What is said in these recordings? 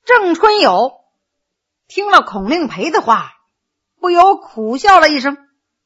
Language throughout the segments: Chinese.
郑春友听了孔令培的话，不由苦笑了一声。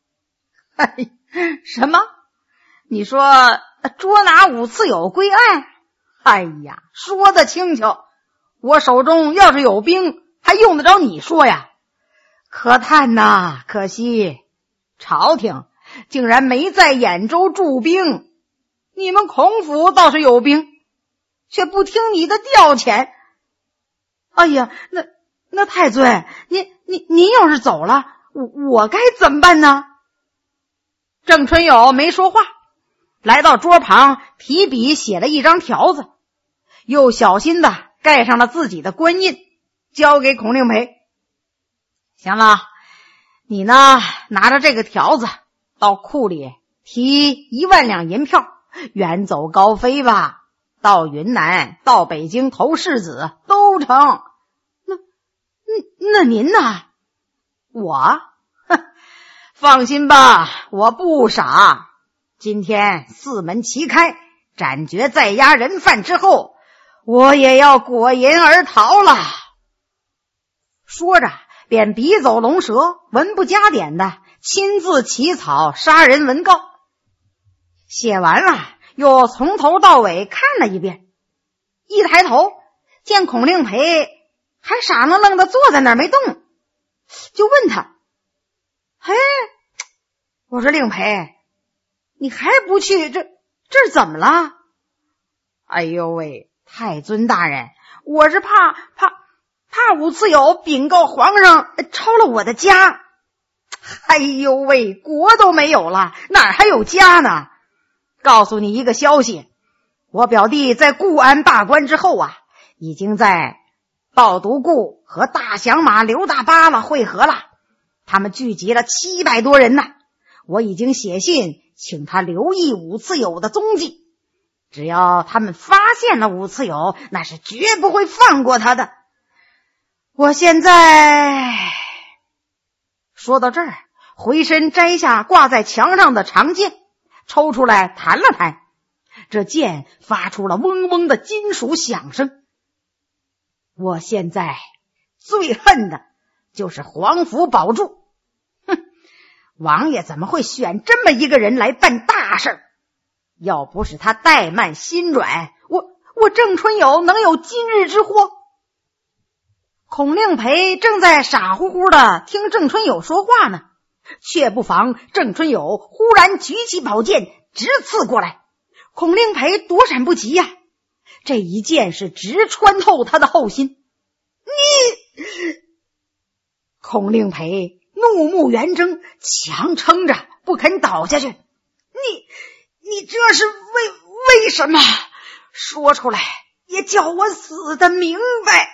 什么？你说捉拿武次友归案？哎呀，说得轻巧，我手中要是有兵，还用得着你说呀？可叹呐，可惜朝廷竟然没在兖州驻兵，你们孔府倒是有兵，却不听你的调遣。哎呀，那太尊，您要是走了，我该怎么办呢？郑春友没说话，来到桌旁，提笔写了一张条子，又小心地盖上了自己的官印，交给孔令培。行了，你呢，拿着这个条子到库里提1万两银票，远走高飞吧，到云南到北京投世子都成。那您呢？我放心吧，我不傻。今天4门旗开，斩决在押人犯之后，我也要裹银而逃了。说着便笔走龙蛇，文不加点的亲自起草杀人文告。写完了，又从头到尾看了一遍，一抬头见孔令培还傻愣愣的坐在那儿没动，就问他：嘿，我说令培，你还不去，这怎么了？哎呦喂，太尊大人，我是怕武次友禀告皇上抄了我的家。哎呦喂，国都没有了，哪还有家呢？告诉你一个消息，我表弟在固安罢官之后啊，已经在鲍独固和大响马刘大巴了会合了，他们聚集了700多人呢。我已经写信请他留意武次友的踪迹，只要他们发现了武次友，那是绝不会放过他的。我现在说到这儿，回身摘下挂在墙上的长剑，抽出来弹了弹，这剑发出了嗡嗡的金属响声。我现在最恨的就是皇甫宝柱，王爷怎么会选这么一个人来办大事？要不是他怠慢心软，我郑春友能有今日之祸？孔令培正在傻乎乎的听郑春友说话呢，却不防郑春友忽然举起宝剑直刺过来，孔令培躲闪不及呀，这一剑是直穿透他的后心。你！孔令培怒目圆睁，强撑着不肯倒下去。你这是为什么？说出来也叫我死得明白。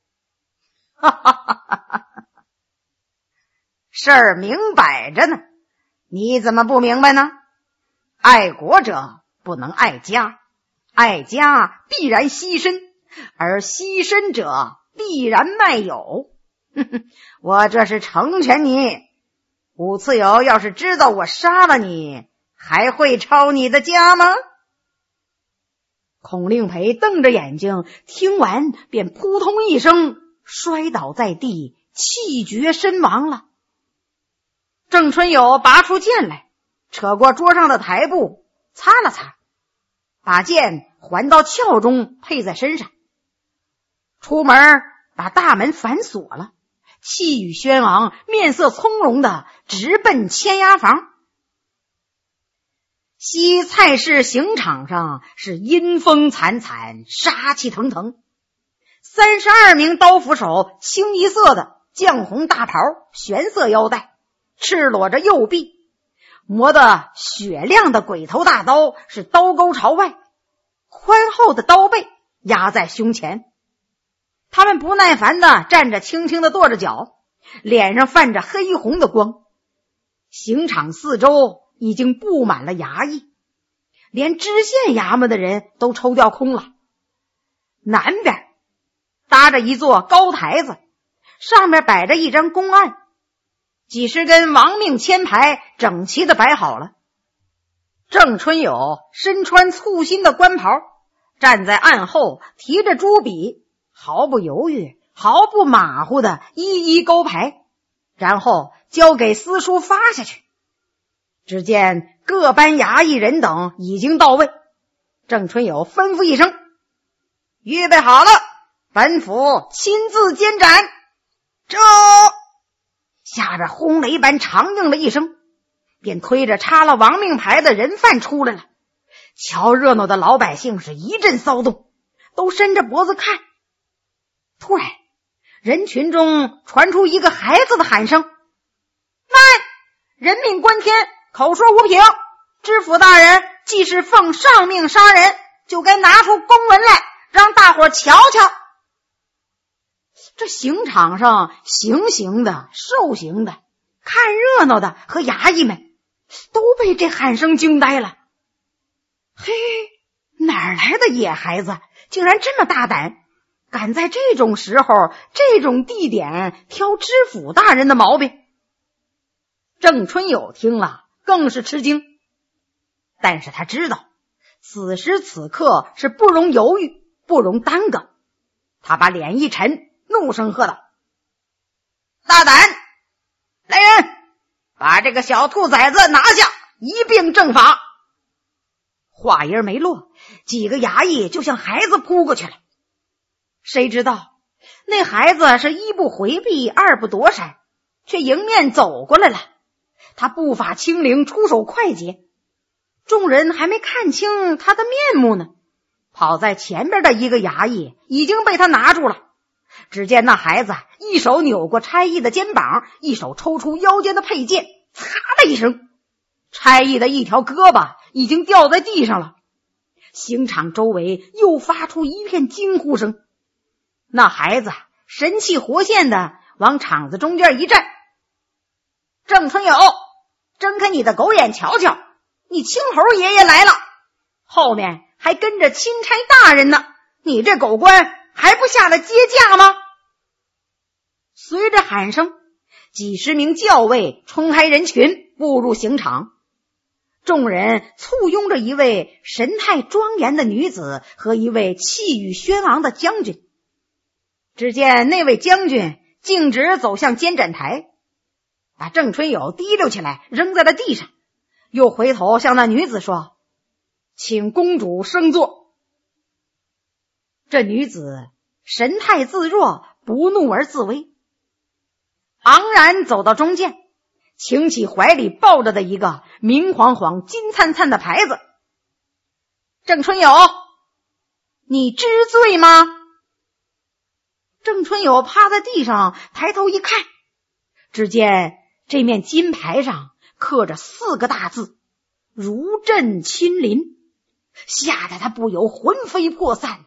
事儿明摆着呢，你怎么不明白呢？爱国者不能爱家，爱家必然牺牲，而牺牲者必然卖友。我这是成全你，武次友要是知道我杀了你，还会抄你的家吗？孔令培瞪着眼睛，听完便扑通一声摔倒在地，气绝身亡了。郑春友拔出剑来，扯过桌上的台布擦了擦，把剑还到鞘中配在身上，出门把大门反锁了，气宇轩昂，面色从容的直奔签押房。西菜市刑场上是阴风惨惨，杀气腾腾，32名刀斧手，清一色的绛红大袍，玄色腰带，赤裸着右臂，磨得雪亮的鬼头大刀是刀钩朝外，宽厚的刀背压在胸前。他们不耐烦地站着，轻轻地跺着脚，脸上泛着黑红的光。刑场四周已经布满了衙役，连知县衙门的人都抽调空了。南边搭着一座高台子，上面摆着一张公案，几十根亡命签牌整齐地摆好了。郑春友身穿簇新的官袍，站在案后，提着朱笔， 毫不犹豫毫不马虎的一一勾牌，然后交给司书发下去。只见各班衙役人等已经到位，郑春友吩咐一声，预备好了，本府亲自监斩。这下边轰雷般长应了一声，便推着插了亡命牌的人犯出来了。瞧热闹的老百姓是一阵骚动，都伸着脖子看。突然人群中传出一个孩子的喊声，慢，人命关天，口说无凭，知府大人既是奉上命杀人，就该拿出公文来让大伙瞧瞧。这刑场上行刑的受刑的看热闹的和衙役们都被这喊声惊呆了。嘿，哪儿来的野孩子，竟然这么大胆，敢在这种时候这种地点挑知府大人的毛病。郑春友听了更是吃惊，但是他知道此时此刻是不容犹豫，不容耽搁。他把脸一沉，怒声喝道，大胆，来人，把这个小兔崽子拿下，一并正法。话音没落，几个衙役就向孩子扑过去了。谁知道那孩子是一不回避，二不躲闪，却迎面走过来了。他步伐轻灵，出手快捷，众人还没看清他的面目呢，跑在前边的一个衙役已经被他拿住了。只见那孩子一手扭过差役的肩膀，一手抽出腰间的佩剑，擦的一声，差役的一条胳膊已经掉在地上了。刑场周围又发出一片惊呼声。那孩子神气活现的往场子中间一站，郑春友，睁开你的狗眼瞧瞧，你青猴爷爷来了，后面还跟着钦差大人呢，你这狗官还不下来接驾吗？随着喊声，几十名校尉冲开人群，步入刑场。众人簇拥着一位神态庄严的女子和一位气宇轩昂的将军。只见那位将军径直走向监斩台，把郑春友提溜起来扔在了地上，又回头向那女子说，请公主升座。这女子神态自若，不怒而自威，昂然走到中间，擎起怀里抱着的一个明晃晃金灿灿的牌子，郑春友，你知罪吗？郑春友趴在地上抬头一看，只见这面金牌上刻着4个大字，如朕亲临，吓得他不由魂飞魄散。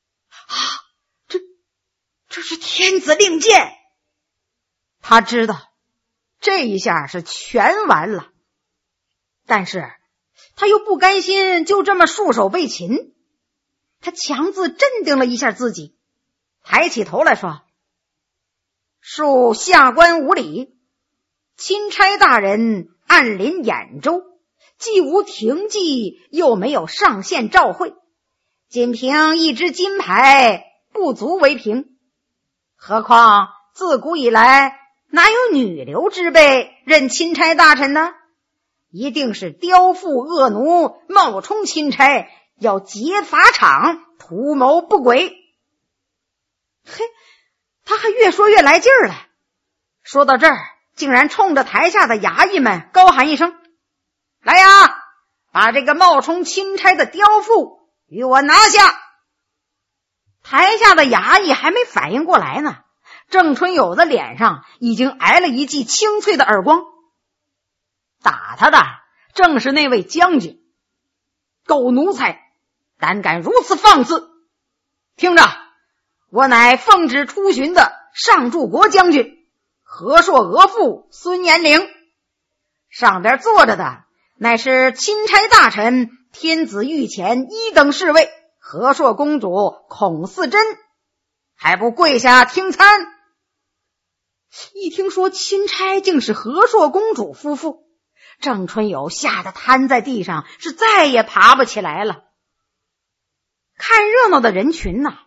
这是天子令箭。他知道这一下是全完了，但是他又不甘心就这么束手被擒。他强自镇定了一下自己，抬起头来说，恕下官无礼，钦差大人暗临兖州，既无廷记，又没有上县召会，仅凭一只金牌不足为凭，何况自古以来哪有女流之辈任钦差大臣呢？一定是刁妇恶奴冒充钦差，要劫法场，图谋不轨。嘿，他还越说越来劲儿了。说到这儿，竟然冲着台下的衙役们高喊一声，来呀，把这个冒充钦差的刁妇与我拿下。台下的衙役还没反应过来呢，郑春友的脸上已经挨了一记清脆的耳光。打他的正是那位将军，狗奴才，胆敢如此放肆！听着，我乃奉旨出巡的上柱国将军和硕额驸孙延龄，上边坐着的乃是钦差大臣天子御前1等侍卫和硕公主孔四珍，还不跪下听参？一听说钦差竟是和硕公主夫妇，郑春友吓得瘫在地上，是再也爬不起来了。看热闹的人群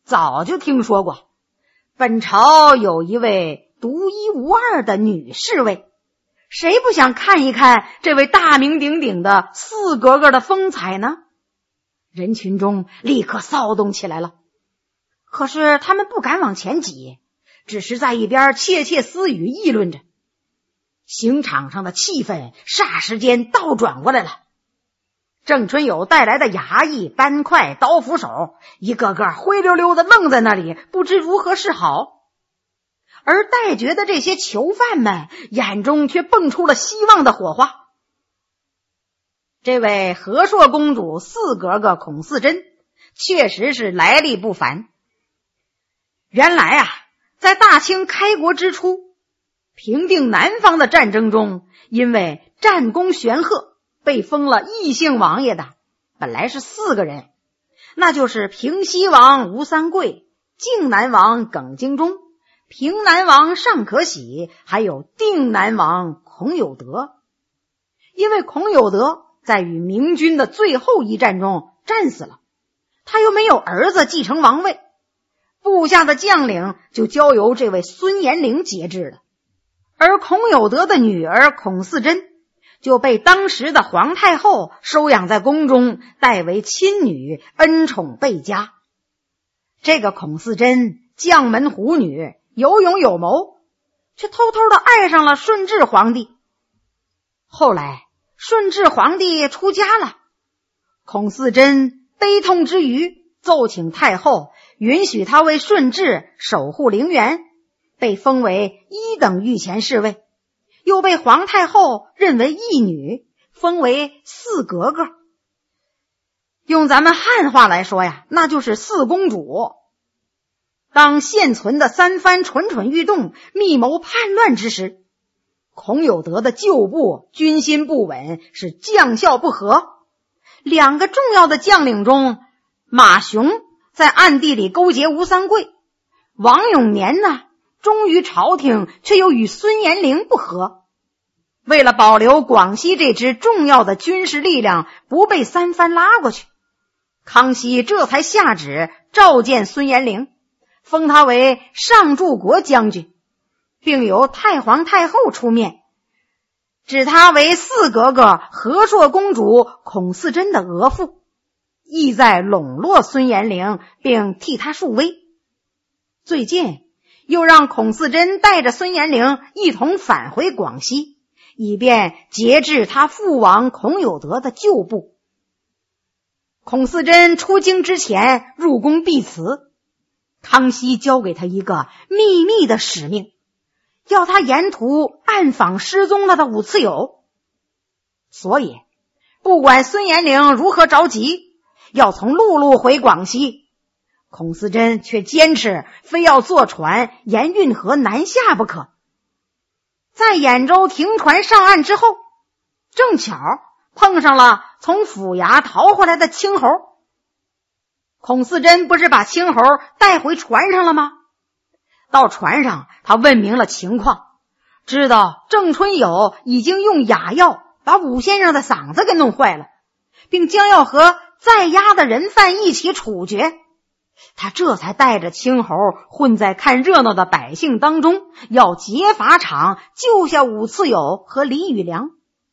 早就听说过，本朝有一位独一无二的女侍卫，谁不想看一看这位大名鼎鼎的四格格的风采呢？人群中立刻骚动起来了。可是他们不敢往前挤，只是在一边窃窃私语议论着。刑场上的气氛霎时间倒转过来了。郑春友带来的衙役、搬快、刀斧手，一个个灰溜溜的愣在那里，不知如何是好。而待决的这些囚犯们眼中却蹦出了希望的火花。这位和硕公主四格格孔四珍确实是来历不凡。原来啊，在大清开国之初，平定南方的战争中，因为战功显赫，被封了异姓王爷的本来是4个人，那就是平西王吴三桂、靖南王耿精忠、平南王尚可喜，还有定南王孔有德。因为孔有德在与明军的最后一战中战死了，他又没有儿子继承王位，部下的将领就交由这位孙延龄节制了。而孔有德的女儿孔四珍就被当时的皇太后收养在宫中，代为亲女，恩宠倍加。这个孔四珍将门虎女，有勇有谋，却偷偷地爱上了顺治皇帝。后来顺治皇帝出家了，孔四珍悲痛之余，奏请太后允许他为顺治守护陵园，被封为1等御前侍卫，又被皇太后认为义女，封为四格格。用咱们汉话来说呀，那就是四公主。当现存的三藩蠢蠢欲动，密谋叛乱之时，孔有德的旧部军心不稳，是将校不和。2个重要的将领中，马雄在暗地里勾结吴三桂，王永年呢忠于朝廷，却又与孙延龄不和。为了保留广西这支重要的军事力量不被三藩拉过去，康熙这才下旨召见孙延龄，封他为上柱国将军，并由太皇太后出面，指他为四格格和硕公主孔四珍的额驸，意在笼络孙延龄，并替他树威。最近又让孔四珍带着孙延龄一同返回广西，以便节制他父王孔有德的旧部。孔四珍出京之前入宫避辞，康熙交给他一个秘密的使命，要他沿途暗访失踪了的五次友。所以不管孙延龄如何着急，要从陆路回广西，孔四珍却坚持非要坐船沿运河南下不可。在兖州停船上岸之后，正巧碰上了从府衙逃回来的青猴。孔四珍不是把青猴带回船上了吗？到船上他问明了情况，知道郑春友已经用哑药把武先生的嗓子给弄坏了，并将要和在押的人犯一起处决。他这才带着青猴混在看热闹的百姓当中，要劫法场救下五次友和李宇良。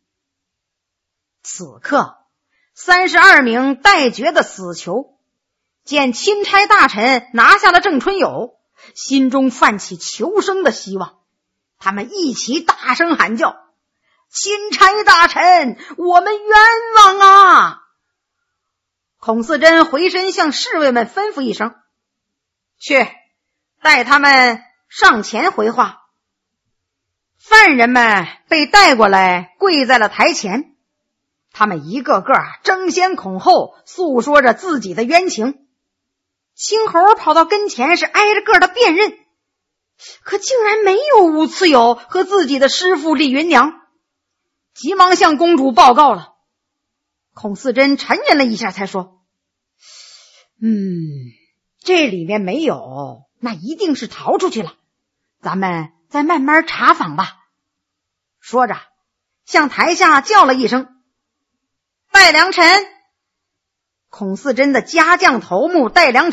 此刻32名待决的死囚见钦差大臣拿下了郑春友，心中泛起求生的希望，他们一起大声喊叫：钦差大臣，我们冤枉啊！孔四珍回身向侍卫们吩咐一声：去，带他们上前回话。犯人们被带过来，跪在了台前，他们一个个争先恐后诉说着自己的冤情。青猴跑到跟前是挨着个的辨认，可竟然没有五次友和自己的师父李云娘，急忙向公主报告了。孔四珍沉吟了一下才说：这里面没有，那一定是逃出去了，咱们再慢慢查访吧。说着向台下叫了一声：戴良辰。孔四珍的家将头目戴良辰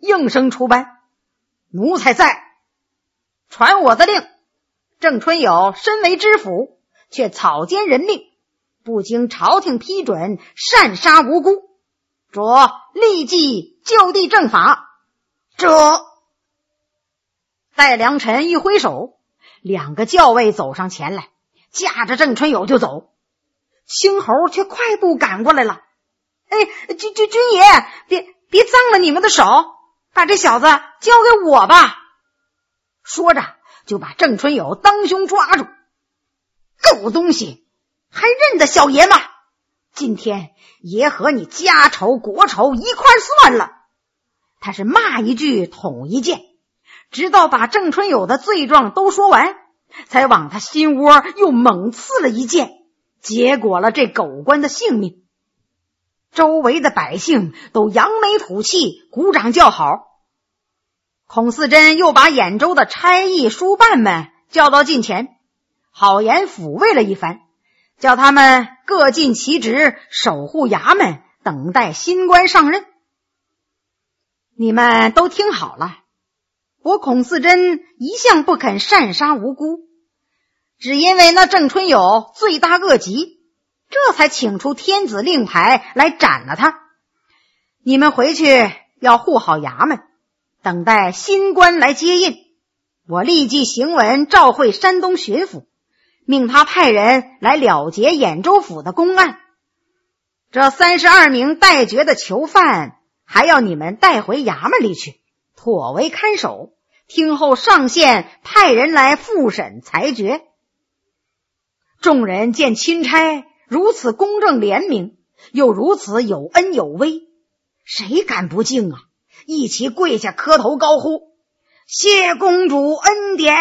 应声出班。奴才在。传我的令，郑春友身为知府，却草菅人命，不经朝廷批准擅杀无辜，着立即就地正法。这戴良辰一挥手，2个校尉走上前来，架着郑春友就走。青猴却快步赶过来了。军爷，别脏了你们的手，把这小子交给我吧。说着就把郑春友当胸抓住。狗东西，还认得小爷吗？今天爷和你家仇国仇一块算了。他是骂一句捅一剑，直到把郑春友的罪状都说完，才往他心窝又猛刺了一剑，结果了这狗官的性命。周围的百姓都扬眉吐气，鼓掌叫好。孔嗣珍又把兖州的差役书办们叫到近前，好言抚慰了一番，叫他们各尽其职，守护衙门，等待新官上任。你们都听好了，我孔嗣珍一向不肯擅杀无辜，只因为那郑春友罪大恶极，这才请出天子令牌来斩了他。你们回去要护好衙门，等待新官来接印。我立即行文召会山东巡抚，命他派人来了结兖州府的公案。这32名待决的囚犯还要你们带回衙门里去，妥为看守，听候上县派人来复审裁决。众人见钦差如此公正廉明，又如此有恩有威，谁敢不敬啊？一起跪下磕头高呼：谢公主恩典。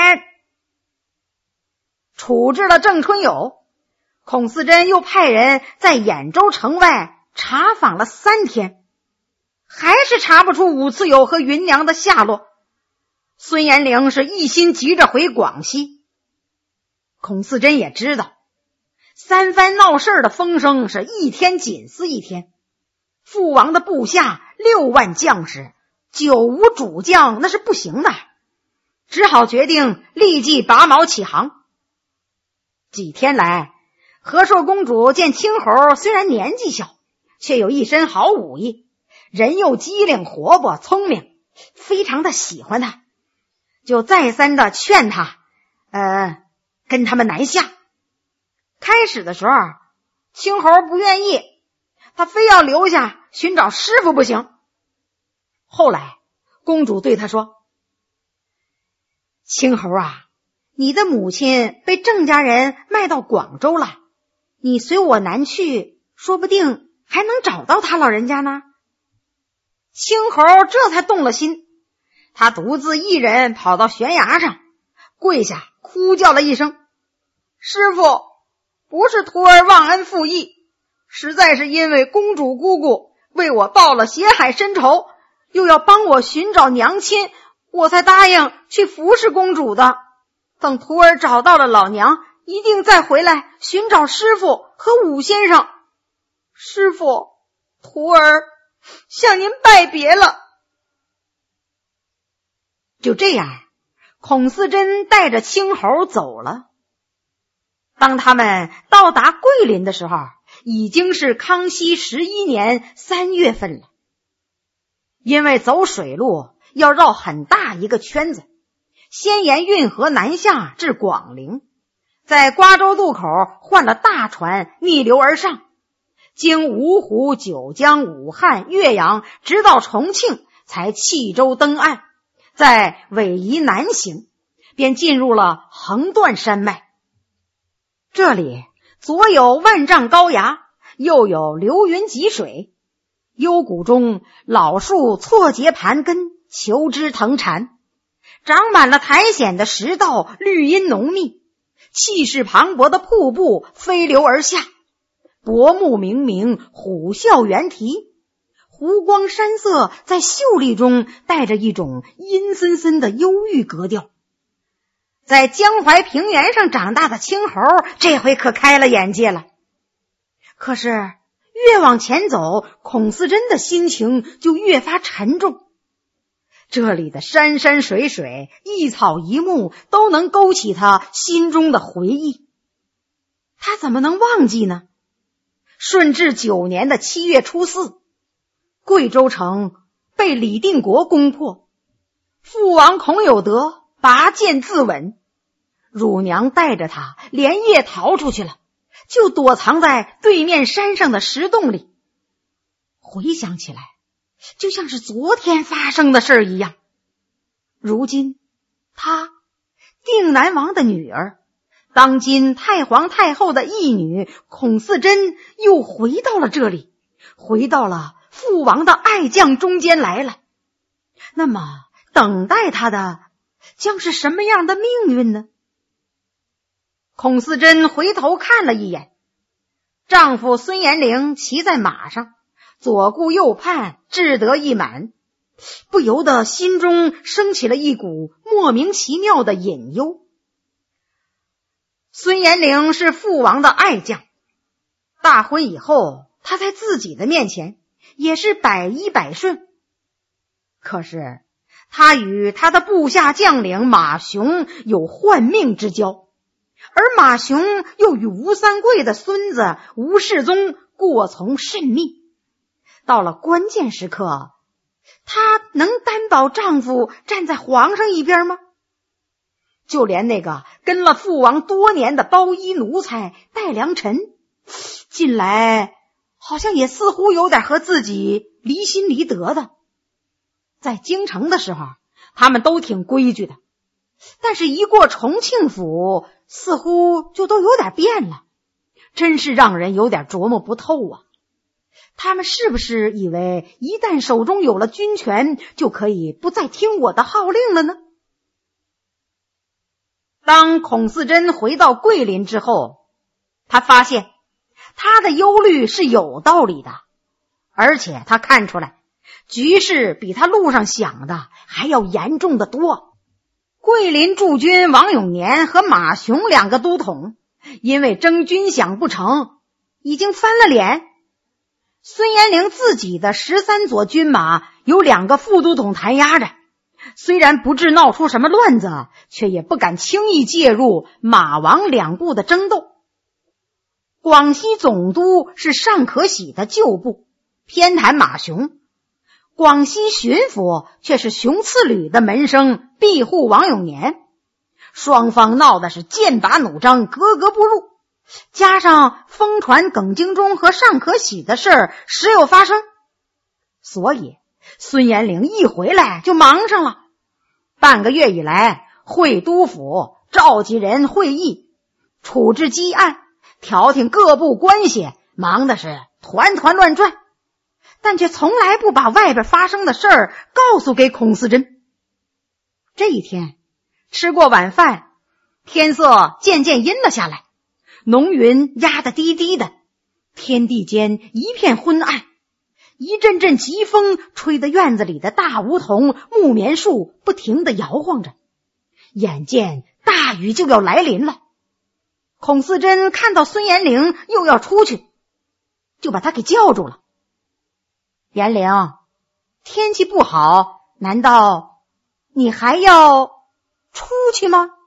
处置了郑春友，孔嗣珍又派人在兖州城外查访了3天，还是查不出武次友和芸娘的下落。孙延龄是一心急着回广西。孔嗣珍也知道3番闹事的风声是一天紧似一天，父王的部下6万将士，久无主将那是不行的，只好决定立即拔毛起航。几天来，和硕公主见青猴虽然年纪小，却有一身好武艺，人又机灵活泼聪明，非常的喜欢他，就再三的劝他跟他们南下。开始的时候青猴不愿意，他非要留下寻找师傅不行。后来公主对他说：青猴啊，你的母亲被郑家人卖到广州了，你随我南去，说不定还能找到他老人家呢。青猴这才动了心，他独自一人跑到悬崖上，跪下哭叫了一声：师傅，不是徒儿忘恩负义，实在是因为公主姑姑为我报了血海深仇，又要帮我寻找娘亲，我才答应去服侍公主的。等徒儿找到了老娘，一定再回来寻找师傅和武先生。师傅，徒儿向您拜别了。就这样，孔嗣珍带着青猴走了。当他们到达桂林的时候，已经是康熙11年3月份了。因为走水路要绕很大一个圈子，先沿运河南下至广陵，在瓜州渡口换了大船逆流而上，经芜湖、九江、武汉、岳阳，直到重庆，才弃舟登岸，在尾夷南行，便进入了横断山脉。这里左有万丈高崖，右有流云急水，幽谷中老树错节盘根，求枝藤缠，长满了苔藓的石道，绿荫浓密，气势磅礴的瀑布飞流而下，薄暮冥冥，虎啸猿啼，湖光山色在秀丽中带着一种阴森森的忧郁格调。在江淮平原上长大的青猴，这回可开了眼界了。可是越往前走，孔嗣珍的心情就越发沉重。 这里的山山水水，一草一木都能勾起他心中的回忆。他怎么能忘记呢？顺治9年的7月初4，贵州城被李定国攻破，父王孔有德拔剑自刎，乳娘带着他连夜逃出去了，就躲藏在对面山上的石洞里。回想起来，就像是昨天发生的事一样。如今他定南王的女儿，当今太皇太后的义女孔四珍又回到了这里，回到了父王的爱将中间来了。那么等待他的将是什么样的命运呢？孔四珍回头看了一眼，丈夫孙延龄骑在马上，左顾右盼，志得意满，不由得心中升起了一股莫名其妙的隐忧。孙延龄是父王的爱将，大婚以后，他在自己的面前也是百依百顺。可是他与他的部下将领马雄有换命之交，而马雄又与吴三桂的孙子吴世宗过从甚密。到了关键时刻，她能担保丈夫站在皇上一边吗？就连那个跟了父王多年的包衣奴才戴良辰，近来好像也似乎有点和自己离心离德的。在京城的时候，他们都挺规矩的，但是一过重庆府，似乎就都有点变了，真是让人有点琢磨不透啊。他们是不是以为一旦手中有了军权，就可以不再听我的号令了呢？当孔四珍回到桂林之后，他发现他的忧虑是有道理的，而且他看出来局势比他路上想的还要严重的多。桂林驻军王永年和马雄2个都统因为争军饷不成，已经翻了脸。孙延龄自己的13佐军马有2个副都统弹压着，虽然不致闹出什么乱子，却也不敢轻易介入马王2部的争斗。广西总督是尚可喜的旧部，偏袒马雄；广西巡抚却是熊次旅的门生，庇护王永年。双方闹的是剑拔弩张，格格不入，加上疯传耿精忠和尚可喜的事儿时有发生，所以孙延龄一回来就忙上了。半个月以来，会督府，召集人会议，处置积案，调停各部关系，忙的是团团乱转，但却从来不把外边发生的事儿告诉给孔四珍。这一天吃过晚饭，天色渐渐阴了下来，浓云压得低低的，天地间一片昏暗，一阵阵疾风吹得院子里的大梧桐、木棉树不停地摇晃着，眼见大雨就要来临了。孔四珍看到孙延龄又要出去，就把他给叫住了。延龄，天气不好，难道你还要出去吗？